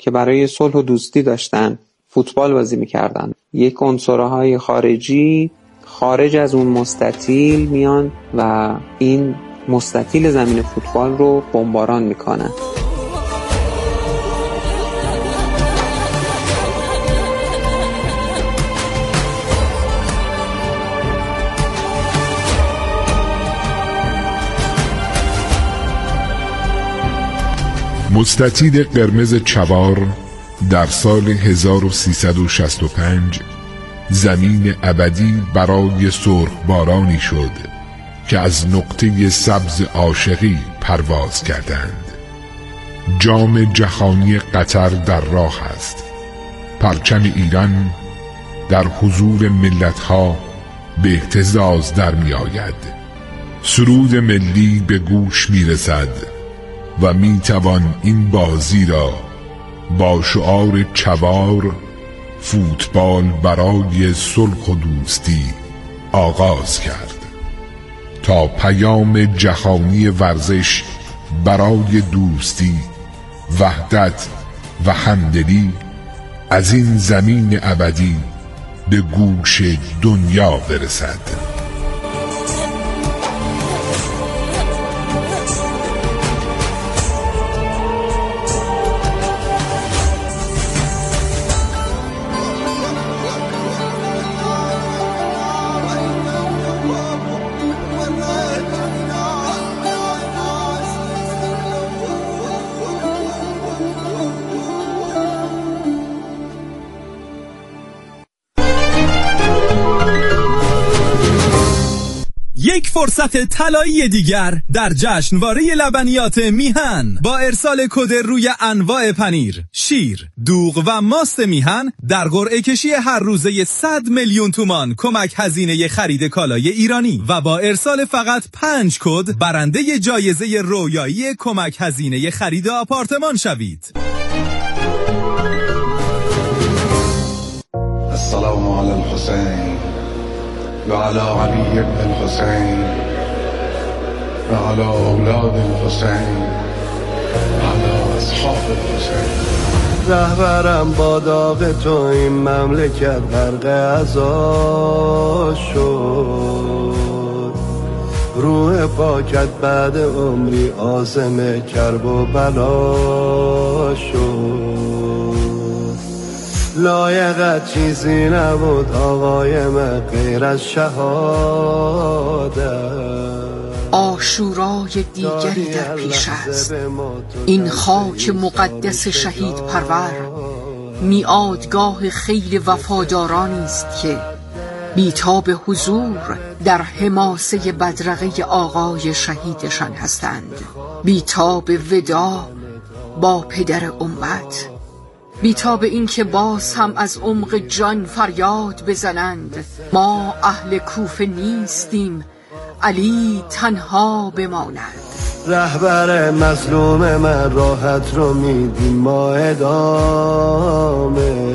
که برای صلح و دوستی داشتن فوتبال بازی میکردن. یک عنصرهای خارجی خارج از اون مستطیل میان و این مستطیل زمین فوتبال رو بمباران میکنن. مستطیل قرمز چوار در سال 1365 زمین ابدی برای سرخبارانی شد که از نقطه سبز عاشقی پرواز کردند. جام جهانی قطر در راه است. پرچم ایران در حضور ملت‌ها به اهتزاز در می آید. سرود ملی به گوش می رسد و می توان این بازی را با شعار چوار فوتبال برای صلح و دوستی آغاز کرد تا پیام جهانی ورزش برای دوستی، وحدت و همدلی از این زمین ابدی به گوش دنیا برسد. یک فرصت طلایی دیگر در جشنواره لبنیات میهن با ارسال کد روی انواع پنیر، شیر، دوغ و ماست میهن در قرعه کشی هر روزه 100 میلیون تومان کمک هزینه خرید کالای ایرانی و با ارسال فقط 5 کد برنده جایزه رویایی کمک هزینه خرید آپارتمان شوید. السلام علی الحسین و علی علی ابن الحسین و علی اولاد الحسین و علی اصحاب الحسین. رهبرم با داغ تو این مملکت غرق عزا شد. روح پاکت بعد عمری عازم کرب و بلا شد. لایقت چیزی نبود آقای من غیر از شهادت. عاشورای دیگری در پیش است. این خاک مقدس شهید پرور میعادگاه خیل وفادارانی است که بی‌تاب حضور در حماسه بدرقه آقای شهیدشان هستند. بی‌تاب وداع با پدر امت، بی‌تاب این که باز هم از عمق جان فریاد بزنند ما اهل کوفه نیستیم، علی تنها بماند. رهبر مظلوم من راحت رو میدیم ما ادامه.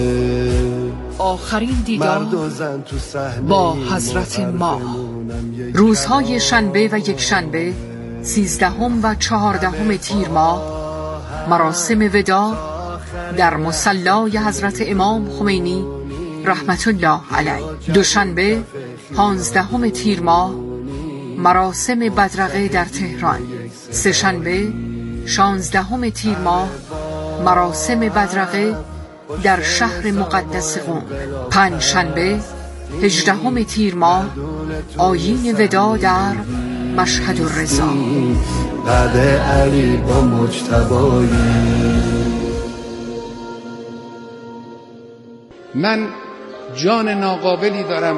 آخرین دیدار با حضرت ما روزهای شنبه و یک شنبه 13 و 14 تیر ماه مراسم وداع در مصلی حضرت امام خمینی رحمت الله علیه. دوشنبه 15 تیر ماه مراسم بدرقه در تهران. سه‌شنبه 16 تیر ماه مراسم بدرقه در شهر مقدس قم. پنجشنبه 18 تیر ماه آیین وداع در مشهد الرضا. بعد علی با مجتبایی. من جان ناقابلی دارم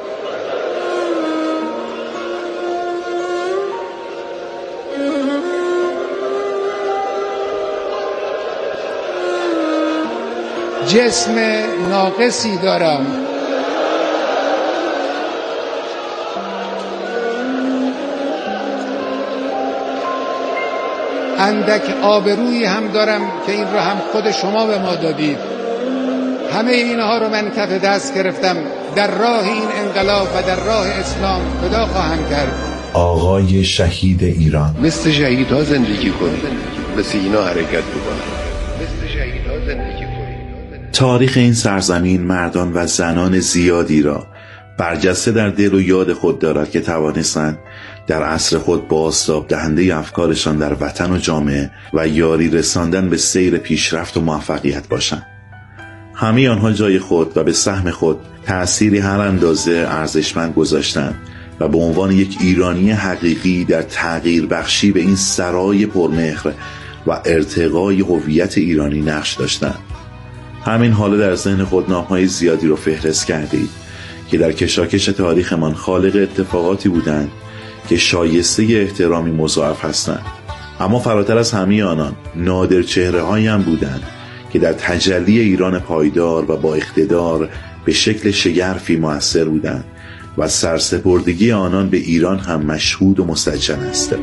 جسم ناقصی دارم اندک آبرویی هم دارم که این رو هم خود شما به ما دادید. همه اینها رو من کف دست گرفتم، در راه این انقلاب و در راه اسلام فدا خواهم کرد. آقای شهید ایران، مثل شهیدها زندگی کنید، مثل اینا حرکت بکنید. تاریخ این سرزمین مردان و زنان زیادی را برجسته در دل و یاد خود دارد که توانستند در عصر خود بازتاب دهنده افکارشان در وطن و جامعه و یاری رساندن به سیر پیشرفت و موفقیت باشند. همه آنها جای خود و به سهم خود تأثیری هر اندازه ارزشمند گذاشتند و به عنوان یک ایرانی حقیقی در تغییر بخشی به این سرای پرمهر و ارتقای هویت ایرانی نقش داشتند. همین حالا در ذهن خود نام‌های زیادی رو فهرست کردید که در کشاکش تاریخمان خالق اتفاقاتی بودند که شایسته احترامی مضاعف هستند، اما فراتر از همه آنان نادر چهره‌هایی هم بودند که در تجلی ایران پایدار و با اقتدار به شکل شگرفی مؤثر بودند و سرسپردگی آنان به ایران هم مشهود و مستجن است.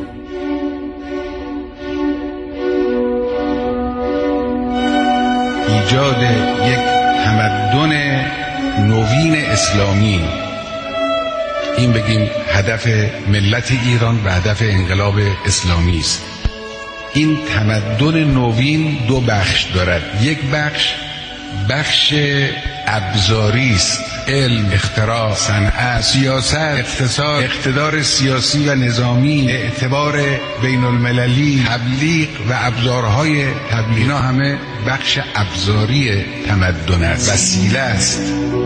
ایجاد یک تمدن نوین اسلامی، این بگیم هدف ملت ایران و هدف انقلاب اسلامی است. این تمدن نوین دو بخش دارد. یک بخش ابزاری است، علم، اختراع، صنعت، سیاست، اقتصاد، اقتدار سیاسی و نظامی، اعتبار بین المللی، تبلیغ و ابزارهای تبلیغ. اینا همه بخش ابزاری تمدن است، وسیله است.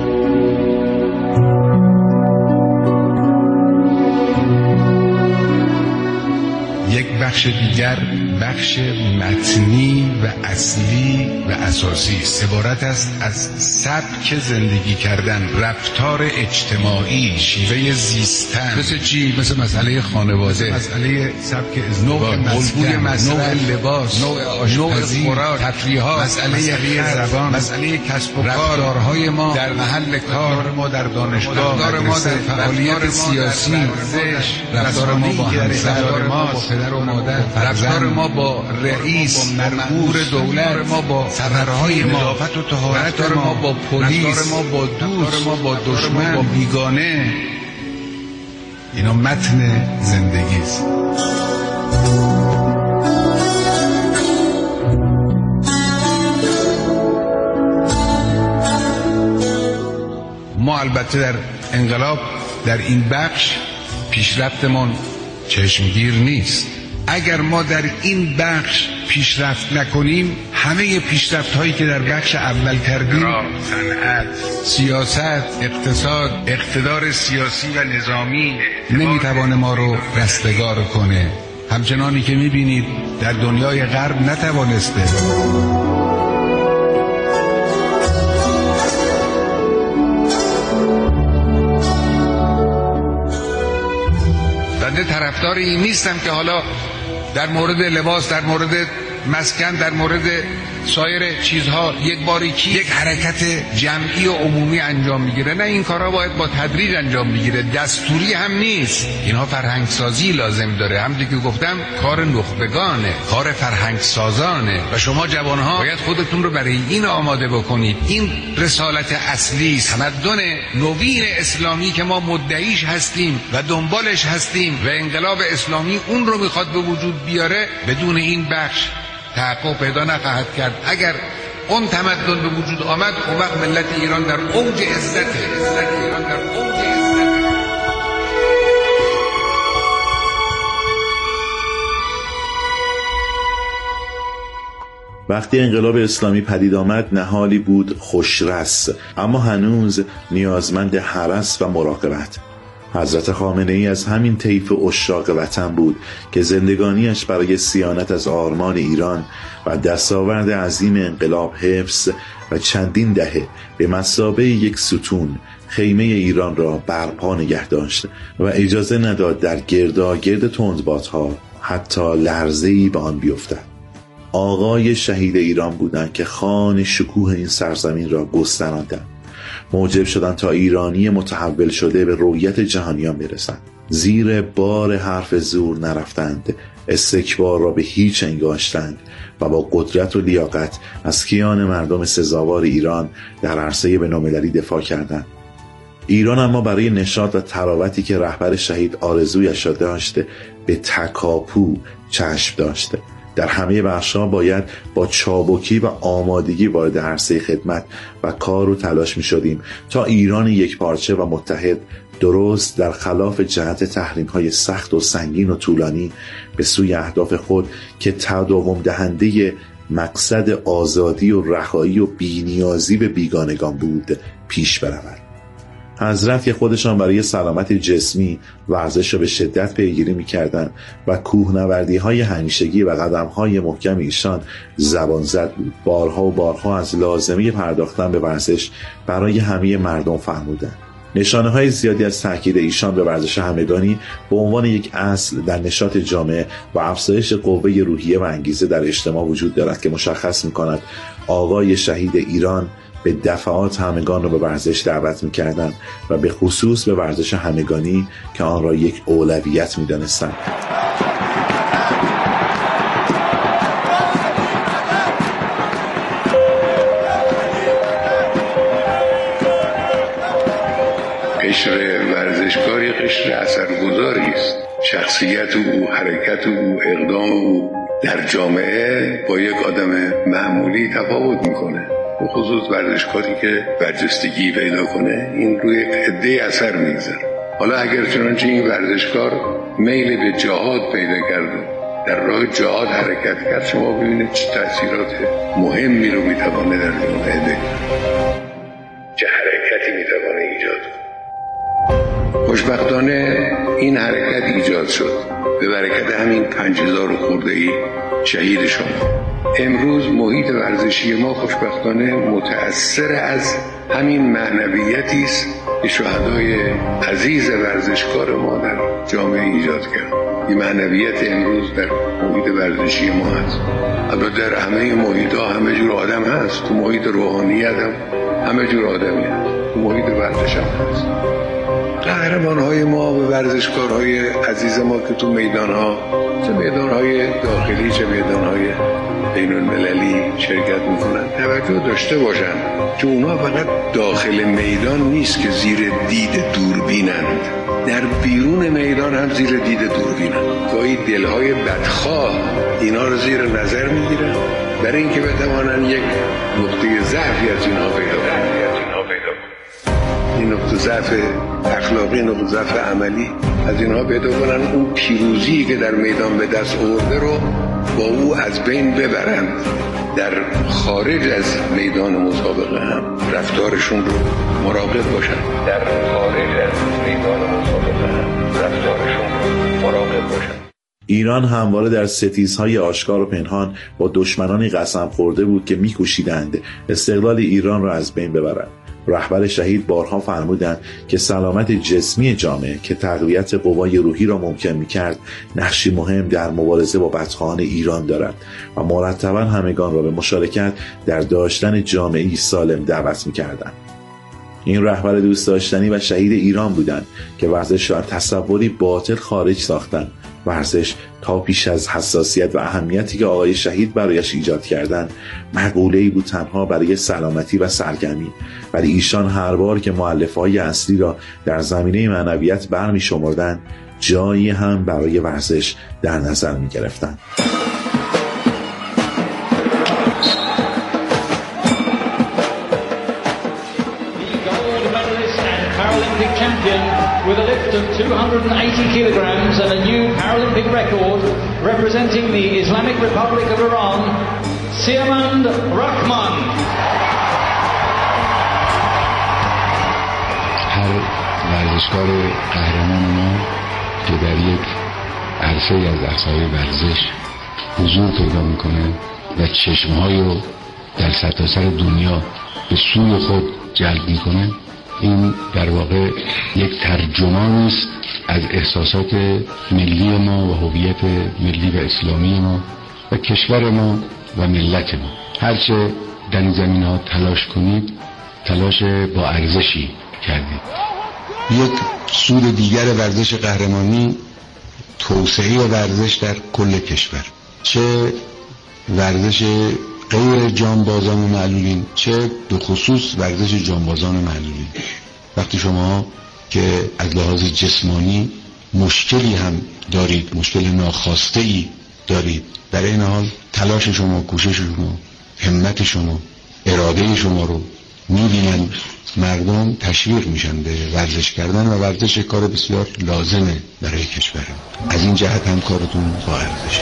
یک بخش دیگر بخش متنی و اصلی و اساسی است. عبارت است از سبک زندگی کردن، رفتار اجتماعی، شیوه زیستن. مثل چی؟ مثل مسئله خانواده، مسئله سبک ازدواج، الگوی مصرف، نوع لباس، نوع آشپزی، خوراک، تفریحات، مسئله زبان، مسئله کسب و کار، رفتارهای ما در محل کار، ما در دانشگاه، رفتار ما در فعالیت سیاسی، رفتار ما با همسر، ما با پدر و مادر، رفتار ما با رئیس، مرمور دولت، ما با سفرهای نظافت و طهارت، رفتار ما با پلیس، رفتار ما با دوست، ما با دشمن، با بیگانه. اینا متن زندگی است. ما البته در انقلاب در این بخش پیشرفتمون چشمگیر نیست. اگر ما در این بخش پیشرفت نکنیم، همه پیشرفت هایی که در بخش اول کردیم، صنعت، سیاست، اقتصاد، اقتدار سیاسی و نظامی، نمیتوانه ما رو رستگار کنه. همچنانی که میبینید در دنیای غرب نتوانسته. بنده طرفدار این نیستم که حالا در مورد لباس، در مورد مسکن، در مورد سایر چیزها یک باریکی، یک حرکت جمعی و عمومی انجام میگیره. نه، این کارها باید با تدریج انجام بگیره، دستوری هم نیست. اینها فرهنگ سازی لازم داره. همونطور که گفتم کار نخبگانه، کار فرهنگ سازانه و شما جوانها باید خودتون رو برای این آماده بکنید. این رسالت اصلی است. تمدن نوین اسلامی که ما مدعیش هستیم و دنبالش هستیم و انقلاب اسلامی اون رو میخواد به وجود بیاره، بدون این بخش تحقق پیدا نخواهد کرد. اگر اون تمدن به وجود آمد، اون وقت ملت ایران در اوج عزته. وقتی انقلاب اسلامی پدید آمد، نهالی بود خوشرس، اما هنوز نیازمند حرس و مراقبت. حضرت خامنه‌ای از همین طیف عشاق وطن بود که زندگانیش برای صیانت از آرمان ایران و دستاورد عظیم انقلاب حفظ و چندین دهه به مثابه یک ستون خیمه ایران را برپا نگه داشت و اجازه نداد در گرداگرد تندبادها حتی لرزه‌ای به آن بیفتد. آقای شهید ایران بودند که خوان شکوه این سرزمین را گستراندند، موجب شدن تا ایرانی متحول شده به رویت جهانیان برسند. زیر بار حرف زور نرفتند، استکبار را به هیچ انگاشتند و با قدرت و لیاقت از کیان مردم سزاوار ایران در عرصه بین‌المللی دفاع کردند. ایران اما برای نشاط و تراوتی که رهبر شهید آرزویش را داشته به تکاپو چشم داشته در همه بخش‌ها باید با چابکی و آمادگی وارد عرصه خدمت و کار و تلاش می‌شدیم تا ایران یکپارچه و متحد درست در خلاف جهت تحریم‌های سخت و سنگین و طولانی به سوی اهداف خود که تداوم دهنده مقصد آزادی و رهایی و بی‌نیازی به بیگانگان بود پیش برود. حضرت که خودشان برای سلامت جسمی ورزش را به شدت پیگیری می‌کردند و کوهنوردی‌های همیشگی و قدم‌های محکم ایشان زبان زد بود، بارها و بارها از لازمه پرداختن به ورزش برای همه مردم فرمودند. نشانه‌های زیادی از تاکید ایشان به ورزش همگانی به عنوان یک اصل در نشاط جامعه و افزایش قوه روحیه و انگیزه در اجتماع وجود دارد که مشخص می‌کند آقای شهید ایران به دفعات همگان را به ورزش دعوت می‌کردند و به خصوص به ورزش همگانی که آن را یک اولویت می‌دانستند. قشر ورزشکاری قشر اثرگذاری است. شخصیت او، حرکت او، اقدام او در جامعه با یک آدم معمولی تفاوت میکنه. به خصوص ورزشکاری که برجستگی پیدا کنه این روی عده اثر میگذاره. حالا اگر چنانچه این ورزشکار میل به جهاد پیدا کرده، در راه جهاد حرکت کرد، شما ببینید چه تأثیرات مهمی رو میتوانه در جامعه بگذاره، چه حرکتی میتوانه ایجاد کنه. خوشبختانه این حرکت ایجاد شد به برکت همین 5000 خورده‌ای شهید شما. امروز محیط ورزشی ما خوشبختانه متأثر از همین معنویتی است که شهدای عزیز ورزشکار ما در جامعه ایجاد کرد. این معنویت امروز در محیط ورزشی ما هست. البته در همه محیط‌ها همه جور آدم هست. تو محیط روحانیت هم همه جور آدمی هست. تو محیط ورزش هم هست. قهرمان‌های ما و ورزشکارهای عزیز ما که تو میدان‌ها، چه میدان‌های داخلی چه میدان‌های بین‌المللی شرکت می‌کنند، توجه داشته باشند که اونا فقط داخل میدان نیست که زیر دید دوربینند، در بیرون میدان هم زیر دید دوربینند. گاهی دل‌های بدخواه اینا رو زیر نظر می‌گیرن برای اینکه بتوانن یک نقطه ضعفی از اینها پیدا کنند. این نقطه ضعف اخلاقی، نقطه ضعف عملی از اینها پیدا کنن، اون پیروزی که در میدان به دست آورده رو با او از بین ببرند. در خارج از میدان مسابقه هم رفتارشون رو مراقب باشن. در خارج از میدان مسابقه هم رفتارشون رو مراقب باشن. ایران همواره در ستیزهای آشکار و پنهان با دشمنانی قسم خورده بود که می‌کوشیدند استقلال ایران را از بین ببرند. رهبر شهید بارها فرمودند که سلامت جسمی جامعه که تقویت قوای روحی را ممکن می‌کرد نقشی مهم در مبارزه با بدخواهان ایران دارد و مرتباً همگان را به مشارکت در داشتن جامعه‌ای سالم دعوت می‌کردند. این رهبر دوست داشتنی و شهید ایران بودند که ورزش را تصوری باطل خارج ساختند. ورزش تا پیش از حساسیت و اهمیتی که آقای شهید برایش ایجاد کردند مقوله‌ای بود تنها برای سلامتی و سرگرمی، ولی ایشان هر بار که مؤلفه‌های اصلی را در زمینه معنویت برمی شمردند جایی هم برای ورزش در نظر می گرفتند. With a lift of 280 kilograms and a new Paralympic record representing the Islamic Republic of Iran, Siamand Rahman. هر ورزشکار قهرمان ما که در یک عرصه از عرصه‌های ورزش حضور پیدا میکنه و چشم‌های رو در سرتاسر دنیا به سوی خود جلب میکنه، این در واقع یک ترجمانی است از احساسات ملی ما و هویت ملی و اسلامی ما و کشور ما و ملت ما. هرچه در این زمینه‌ها تلاش کنید، تلاش با ارزشی کردید. یک سود دیگر ورزش قهرمانی توسعه ورزش در کل کشور، چه ورزش غیر جانبازان معلولین چه به خصوص ورزش جانبازان معلولین. وقتی شما که از لحاظ جسمانی مشکلی هم دارید، مشکل ناخواسته‌ای دارید، در این حال تلاش شما، کوشش شما، همت شما، اراده شما رو می‌بینن مردم، تشویق میشن به ورزش کردن و ورزش کار بسیار لازمه برای کشور. از این جهت هم کارتون با ارزشه.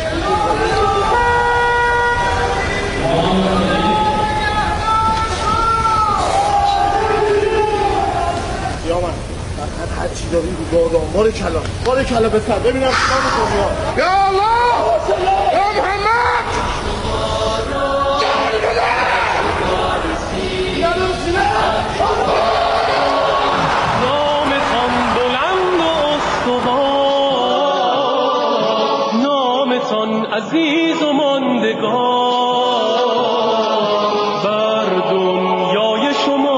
هر چی داری رو دادم بار کلا بسر ببینم چیکار می‌کنی. یا الله یا محمد نامتان بلند و استوار، نامتان عزیز و ماندگار بر دنیای شما.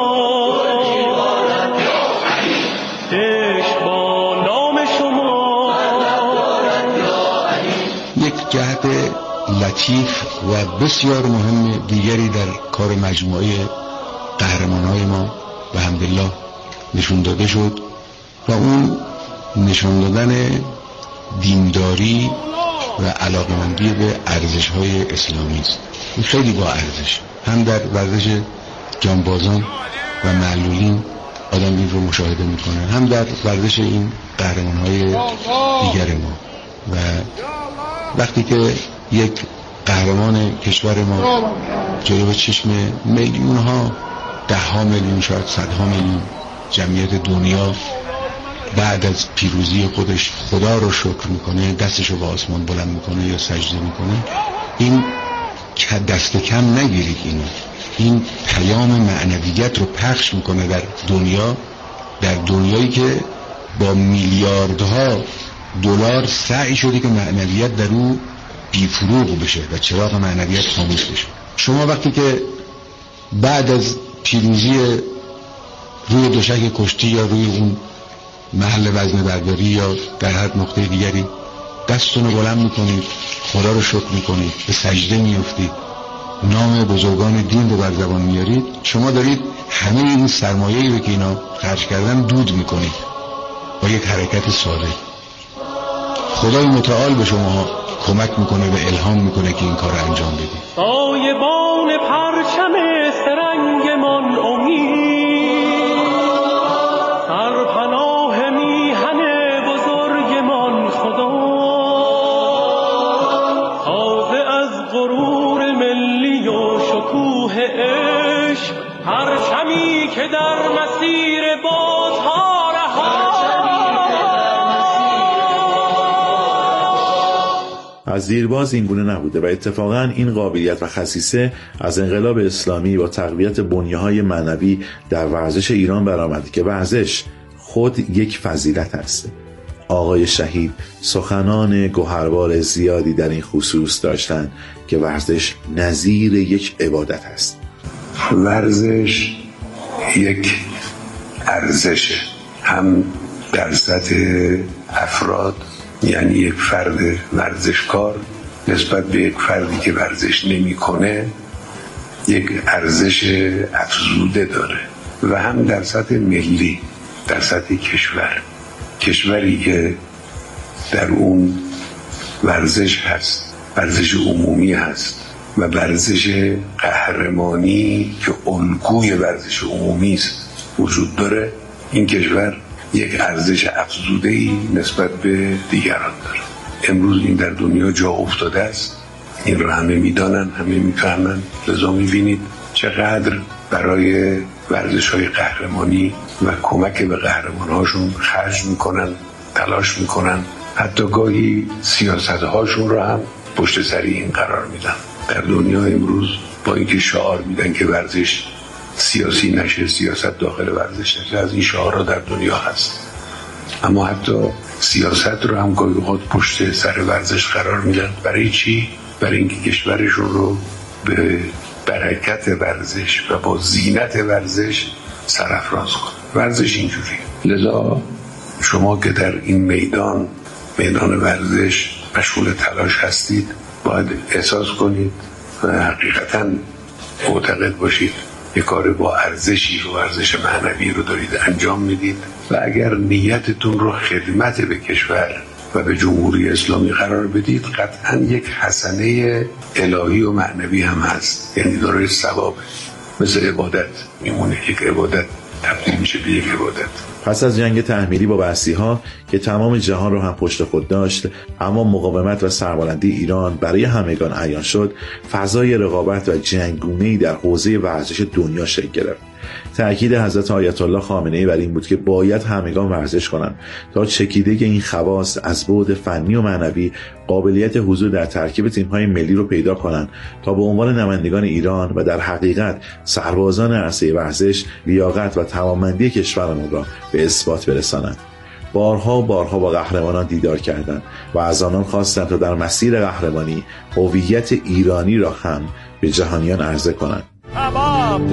جهت لطیف و بسیار مهم دیگری در کار مجموعه قهرمان‌های ما و الحمدلله نشون داده شد و اون نشون دادن دینداری و علاقمندی به ارزش‌های اسلامی است. این خیلی با ارزش، هم در ورزش جانبازان و معلولین آدم این رو مشاهده میکنه، هم در ورزش این قهرمان‌های دیگر ما. و وقتی که یک قهرمان کشور ما جلوی چشم میلیون ها، ده ها میلیون، شاید صدها میلیون جمعیت دنیا بعد از پیروزی خودش خدا رو شکر میکنه، دستش رو به آسمان بلند میکنه یا سجده میکنه، این دست کم نگیرید. این پیام معنویت رو پخش میکنه در دنیا، در دنیایی که با میلیاردها دلار سعی شده که معنویت در او بیفروغ بشه و چراغ معنویت خاموش بشه. شما وقتی که بعد از پیروزی روی دوشک کشتی یا روی اون محل وزن برداری یا در هر نقطه دیگری دستتون رو بلند میکنید، خدا رو شکر میکنید، به سجده میافتید، نام بزرگان دین رو بر زبان میارید، شما دارید همه این سرمایه‌ای رو که اینا خرج کردن دود میکنید با یک حرکت ساده. خدای متعال به شما کمک میکنه و الهام میکنه که این کار رو انجام بدید. سایبان پرچم سرنگمان امید، سرپناه میهن بزرگمان خدا، تازه از غرور ملی و شکوه عشق، پرچمی که در مسیر بازها از دیرباز این گونه نبوده و اتفاقا این قابلیت و خصیصه از انقلاب اسلامی با تقویت بنیه‌های معنوی در ورزش ایران برآمد که ورزش خود یک فضیلت است. آقای شهید سخنان گوهربار زیادی در این خصوص داشتند که ورزش نظیر یک عبادت است. ورزش یک ارزشه، هم در سطح افراد، یعنی یک فرد ورزشکار نسبت به یک فردی که ورزش نمی‌کنه یک ارزش افزوده داره، و هم در سطح ملی، در سطح کشوری که در اون ورزش هست، ورزش عمومی هست و ورزش قهرمانی که الگوی ورزش عمومی است وجود داره، این کشور یک ارزش افزوده‌ای نسبت به دیگران داره. امروز این در دنیا جا افتاده است، این رو همه میدانن، همه میفهمن، لذا میبینید چقدر برای ورزش‌های قهرمانی و کمک به قهرمان‌هاشون خرج میکنن، تلاش میکنن، حتی گاهی سیاست‌هاشون رو هم پشت سر این قرار میدن. در دنیا امروز با اینکه شعار میدن که ورزش سیاسی نشه، سیاست داخل ورزش نشه، از این شعارها در دنیا هست، اما حتی سیاست رو هم گاهی اوقات پشت سر ورزش قرار میدن. برای چی؟ برای اینکه کشورشون رو به برکت ورزش و با زینت ورزش سرافراز کنه. ورزش اینجوری. لذا شما که در این میدان ورزش مشغول تلاش هستید، باید احساس کنید و حقیقتاً معتقد باشید یک کار با ارزشی رو، ارزش معنوی رو دارید انجام میدید و اگر نیتتون رو خدمت به کشور و به جمهوری اسلامی قرار بدید، قطعا یک حسنه الهی و معنوی هم هست، یعنی داره ثوابه، مثل عبادت میمونه، یک عبادت تبدیل میشه به یک عبادت. پس از جنگ تحمیلی با بعثی‌ها که تمام جهان رو هم پشت خود داشت، اما مقاومت و سربلندی ایران برای همگان عیان شد، فضای رقابت و جنگونه‌ای در حوزه ورزش دنیا شکل گرفت. تأکید حضرت آیت الله خامنه‌ای بر این بود که باید همگان ورزش کنند تا چکیده این خواص از بعد فنی و معنوی قابلیت حضور در ترکیب تیم‌های ملی رو پیدا کنند تا به عنوان نمایندگان ایران و در حقیقت سربازان عرصه ورزش لیاقت و توانمندی کشورمون را به اثبات برسانند. بارها با قهرمانان دیدار کردند و از آنان خواستند تا در مسیر قهرمانی هویت ایرانی را هم به جهانیان عرضه کنند. تمام.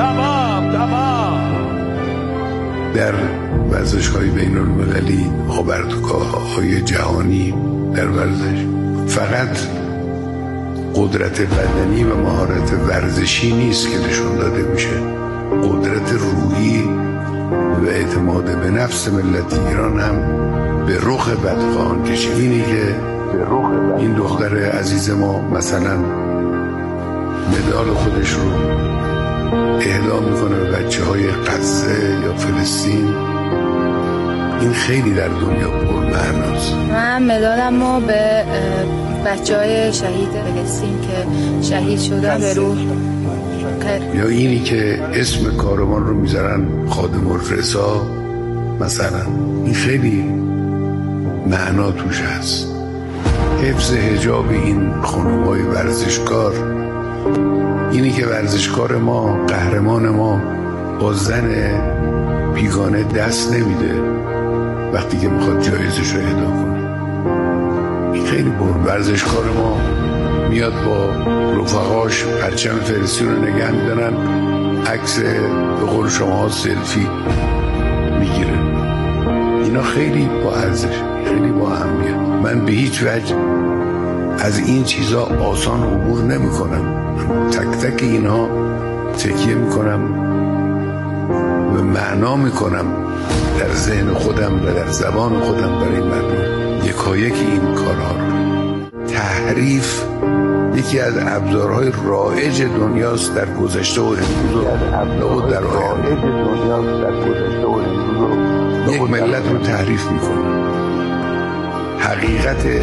در ورزش‌های بین‌المللی، خبرگاه‌های جهانی در ورزش فقط قدرت بدنی و مهارت ورزشی نیست که نشون داده میشه، قدرت روحی و اعتماد به نفس ملت ایران هم به رخ بدخواهان کشید. اینی که این دختر عزیز ما مثلا مدال خودش رو اهدا میکنه به بچه‌های غزه یا فلسطین، این خیلی در دنیا پرمعناست. من مدالمو به بچه‌های شهید فلسطین که شهید شدن به روح، یا اینی که اسم کاروان رو میذارن خادم الرضا مثلا، این خیلی معنا توش هست. حفظ حجاب این خانم‌های ورزشکار، اینی که ورزشکار ما، قهرمان ما با زن بیگانه دست نمیده وقتی که میخواد جایزش رو اهدا کنه، این خیلی ورزشکار ما میاد با رفقاش پرچم فلسطین رو نگه میدارن، عکس به قول شما سلفی میگیره. اینا خیلی با ارزش، خیلی با اهمیت. من به هیچ وجه از این چیزا آسان عبور نمی کنم، تک تک اینها تکیه می کنم و معنا می کنم در ذهن خودم و در زبان خودم برای مردم. یکایک این کارها رو تحریف یکی از ابزارهای رایج دنیاست در گذشته و امروز و در آینده. یک ملت رو تحریف می کنه، حقیقت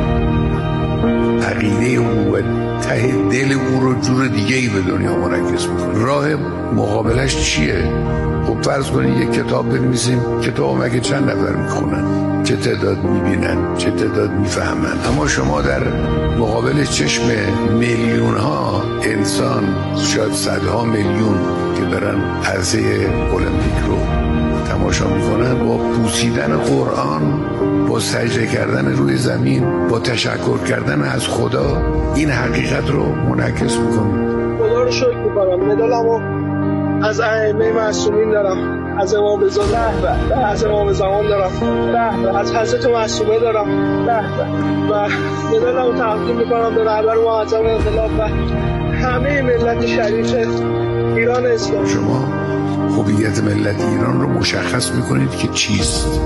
عقیده او و ته دل او رو جور دیگه ای به دنیا منعکس میکنه. راه مقابلش چیه؟ خب فرض کنید یک کتاب بنویسیم، کتاب مگه چند نفر میخونن؟ چه تعداد میبینن؟ چه تعداد میفهمن؟ اما شما در مقابل چشم میلیون ها انسان، شاید صدها میلیون که برن عرصه المپیک رو تماشا میکنن، با بوسیدن قرآن، با سجده کردن روی زمین، با تشکر کردن از خدا، این حقیقت رو منعکس میکنه. خدا رو شکر میکنم، مدالمو از ائمه معصومین دارم، از امام رضا از امام زمان دارم، از حضرت معصومه دارم و مدالمو تقدیم میکنم به رهبر معظم انقلاب و همه ملت شریف ایران اسلام. شما هویت ملت ایران رو مشخص میکنید که چیست،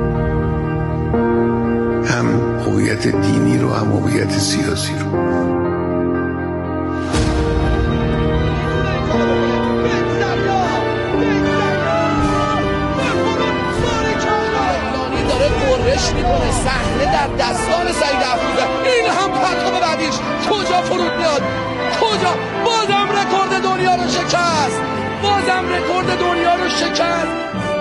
هم هویت دینی رو هم هویت سیاسی رو. میکنه صحنه در دستان سعید افروزه، این هم پرتاب بعدیش کجا فرود میاد، کجا بازم رکورد دنیا رو شکست، بازم رکورد دنیا رو شکست.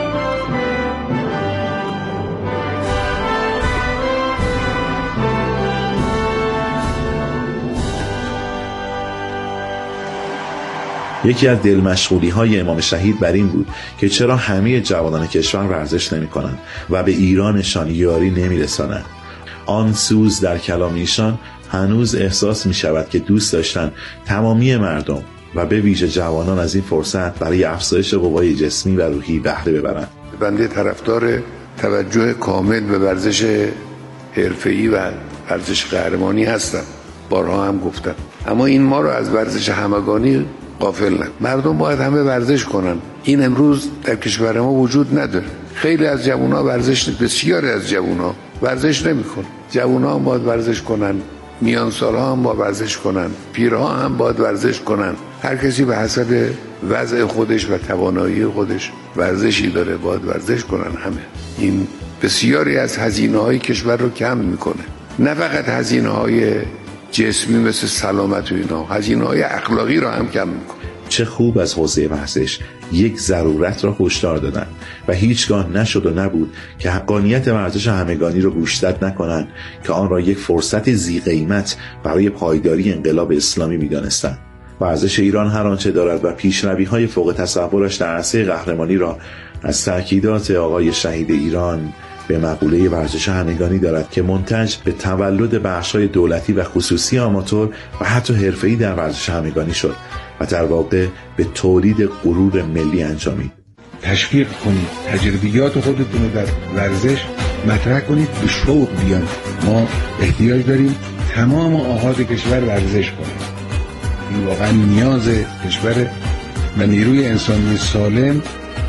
یکی از دلمشغولی‌های امام شهید بر این بود که چرا همه جوانان کشور ورزش نمی‌کنند و به ایرانشان یاری نمی‌رسانند. آن سوز در کلام ایشان هنوز احساس می‌شود که دوست داشتن تمامی مردم و به ویژه جوانان از این فرصت برای افزایش قوای جسمی و روحی بهره ببرند. بنده طرفدار توجه کامل به ورزش حرفه‌ای و ورزش قهرمانی هستم، بارها هم گفتم، اما این ما رو از ورزش همگانی غافل نکن. مردم باید همه ورزش کنن. این امروز در کشور ما وجود نداره. خیلی از جوان‌ها ورزش، بسیاری از جوان‌ها ورزش نمی‌کنن. جوان‌ها هم باید ورزش کنن، میانسال‌ها هم باید ورزش کنن، پیرها هم باید ورزش کنن. هر کسی به حسب وضع خودش و توانایی خودش ورزشی داره، باید ورزش کنن همه. این بسیاری از هزینه‌های کشور رو کم میکنه، نه فقط هزینه‌های جسمی مثل سلامت و اینا، هزینه‌های اخلاقی رو هم کم میکنه. چه خوب از حوزه ورزش یک ضرورت را هشدار دادن و هیچگاه نشد و نبود که حقانیت ورزش همگانی را گوشزد نکنند که آن را یک فرصت ذی قیمت برای پایداری انقلاب اسلامی می‌دانستند. ورزش ایران هر آنچه دارد و پیشروی‌های فوق تصورش در عرصه قهرمانی را از تأکیدات آقای شهید ایران به مقوله ورزش همگانی دارد که منتج به تولد بخش‌های دولتی و خصوصی آماتور و حتی حرفه‌ای در ورزش همگانی شد و در واقع به تولید غرور ملی انجامید. تشویق کنید، تجربیات خودتون رو در ورزش مطرح کنید، به شوق بیان. ما احتیاج داریم تمام آحاد کشور ورزش کنیم. این واقعا نیاز کشور و نیروی انسانی سالم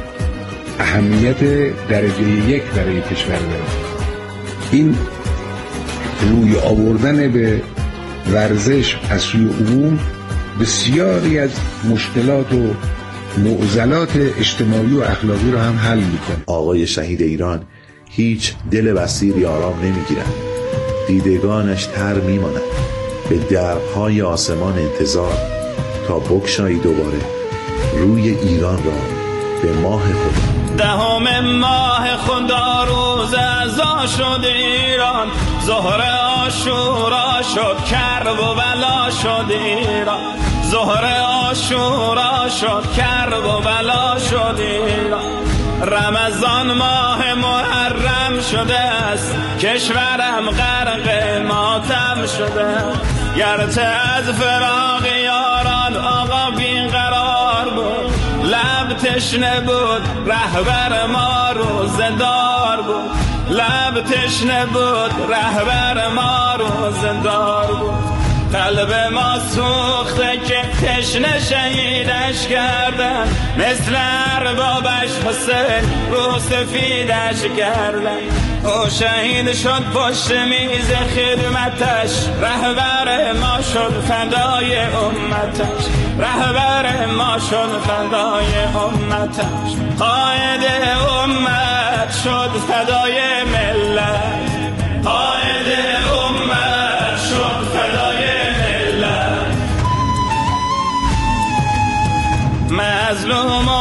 اهمیت درجه 1 برای کشور داره. این روی آوردن به ورزش از سوی عموم بسیاری از مشکلات و معضلات اجتماعی و اخلاقی رو هم حل میکنه. آقای شهید ایران هیچ دل بصیری آرام نمیگیرند، دیدگانش تر میماند، به درهای آسمان انتظار تا بکشایی دوباره روی ایران را به ماه خدا. دهم ماه خدا روز عزا شد ایران، ظهر عاشورا شد کرب و بلا شد ایران، ظهر عاشورا شد کرب و بلا شد ایران. رمضان ماه محرم شده است، کشورم غرق ماتم شده. گرچه از فراق یاران آقا بیقرار بود، لب تشنه بود رهبر ما روزدار بود، لب تشنه بود رهبر ما روزدار بود. قلب ما سوخته که تشنه شهیدش کردن، مثل اربابش حسین رو سفیدش کردن. او شهید شد پشت میز خدمتش، رهبر ما شد فدای امتش، رهبر ما شد فدای امتش. قائد امت شد فدای ملت، قائد امت شد فدای ملت. مظلوم و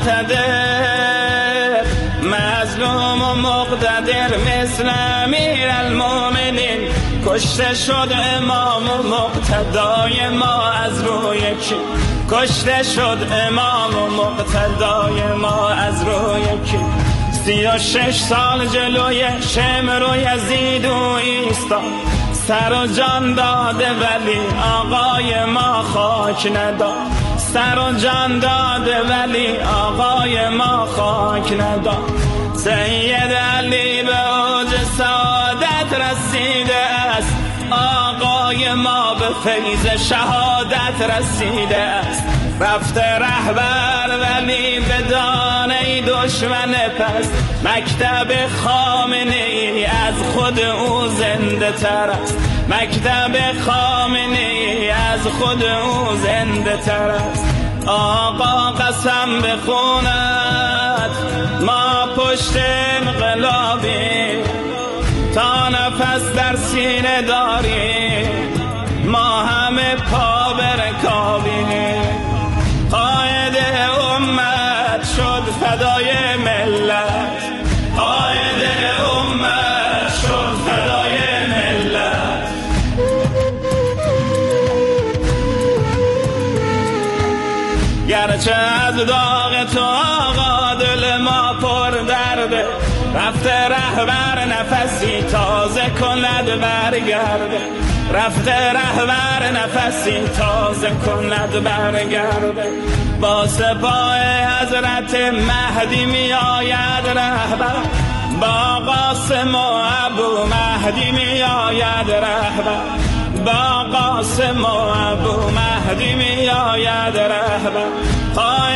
مقتدر، مظلوم و مقتدر مثل امیر المؤمنین، کشته شد امام و مقتدای ما از روی کی، کشته شد امام و مقتدای ما از روی کی. 36 سال جلوی شمر و یزید و ایستا، سر و جان داده ولی آقای ما خاک نداد، سر و جان داده ولی آقای ما خاک نداد. سید علی به اوج سعادت رسیده است، آقای ما به فیض شهادت رسیده است. رفته رهبر ولی به دانه دشمن پس، مکتب خامنه ای از خود او زنده تر است، مکتب خامنه ای از خود او زنده تر است. آقا قسم بخوند ما پشت انقلابی، تا نفس در سینه داریم ما همه پا برکابیم. قائد امت شد فدای ملت، قائد امت شد فدای ملت. گرچه از داغ تو آقا دل ما پر درده، رفته رهبر نفسی تازه کند برگرده، رفته رهبر نفسی تازه کند برگرده. با سپاه حضرت مهدی می آید رهبر، با قاسم و ابو مهدی می آید رهبر، با قاسم و ابو مهدی می آید رهبر.